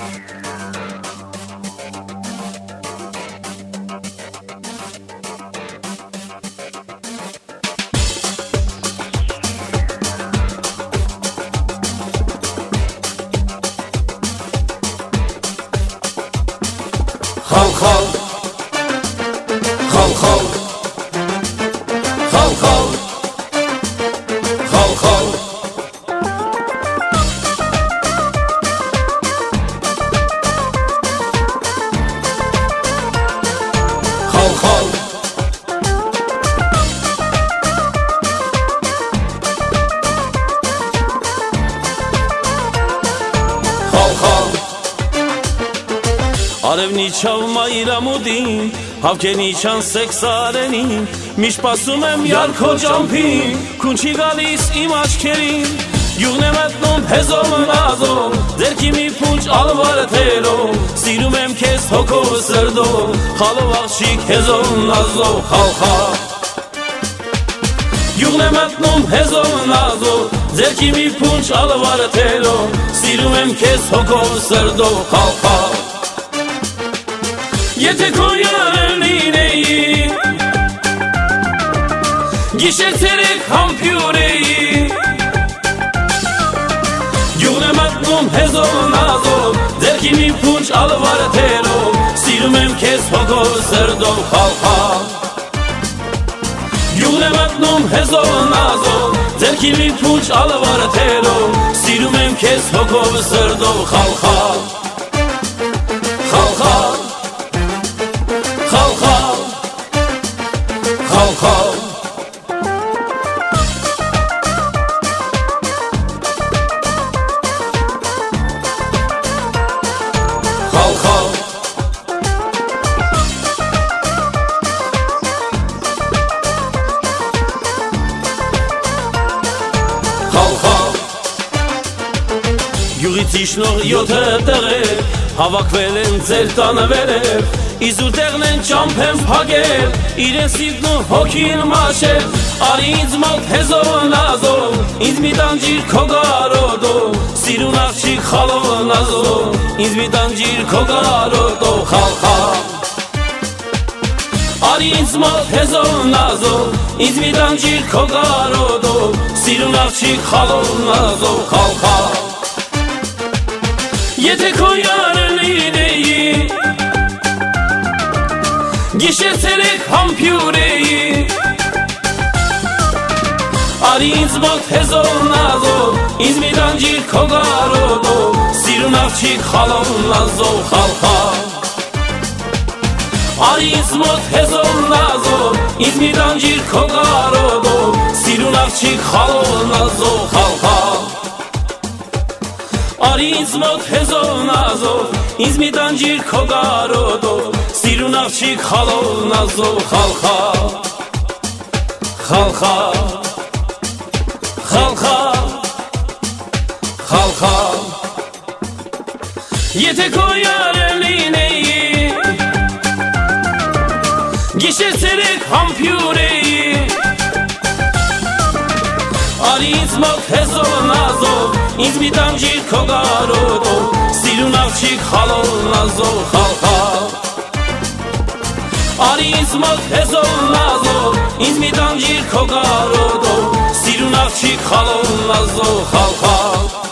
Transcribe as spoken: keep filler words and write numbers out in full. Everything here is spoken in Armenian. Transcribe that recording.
خال خال خال خال خال خال خال خال خال خال Արևնի չավմայրամ ուդին, հավքենի չան սեքսարենին, միշտ պասում եմ յարքո ճամփին, քուն չի գալիս իմ աչքերին, յուղն եմ մտնում հեզով նազով, ձերքի մի փունջ ալվարը թերով, սիրում եմ քեզ հոգով սրդով, խալով աղջիկ հեզով նազով, խալ խալ, յուղն եմ մտնում հեզով նազով, ձերքի մի փունջ ալվարը թերով, սիրում եմ քեզ հոգով սրդով, խալ խալ Եթե քո յարն լինեի, գիշեր ցերեկ համբյուր էի, յուղն եմ մտնում հեզով նազով, ձերքի մի փունջ ալվարը թերով, սիրում եմ քեզ հոգով սրդով, խալ խալ յուղն եմ մտնում հեզով նազով, ձերքի մի փունջ ալվարը թերով, սիրում եմ քեզ հոգով սրդով, խալ խալ խալ խալ Khal khal Khal khal Khal khal Յուղից իջնող յոթը տեղեր հավաքվել են ձեր տանը վերև Իզուր տեղն են ճամփեն փագել, իրեն սիրտն ու հոգին մաշել, արի ինձ մոտ հեզով նազով, ինձ մի տանջիր քո գարոտով, սիրուն աղջիկ խալով նազով, ինձ մի տանջիր քո գարոտով, խալ խալ Արի ինձ մոտ հեզով նազով, ինձ մի տանջիր քո գարոտով, սիրուն աղջիկ խալով նազով, խալ խալ Եթե քո յարը լինեի Գիշեր ցերեկ համբյուր էի, արի ինձ մոտ հեզով նազով, ինձ մի տանջիր քո գարոտով, սիրուն աղջիկ խալով նազով, խալ խալ Արի ինձ մոտ հեզով նազով, ինձ մի տանջիր քո գարոտով, սիրուն աղջիկ խալով նազով, խալ խալ Արի ինձ մոտ հեզով նազով, ինձ մի տանջիր քո գարոտով, սիրուն աղջիկ խալով նազով, խալ խալ Խալ խալ Խալ խալ Խալ խալ Եթե քո յարը լինեի, գիշեր ցերեկ համբյուր էի, արի ինձ մոտ հեզով նազով, ինձ մի տանջիր քո գարոտով, սիրուն աղջիկ խալով նազով, խալ խալ Արի ինձ մոտ հեզով նազով, ինձ մի տանջիր քո գարոտով, սիրուն աղջիկ խալով նազով, խալ խալ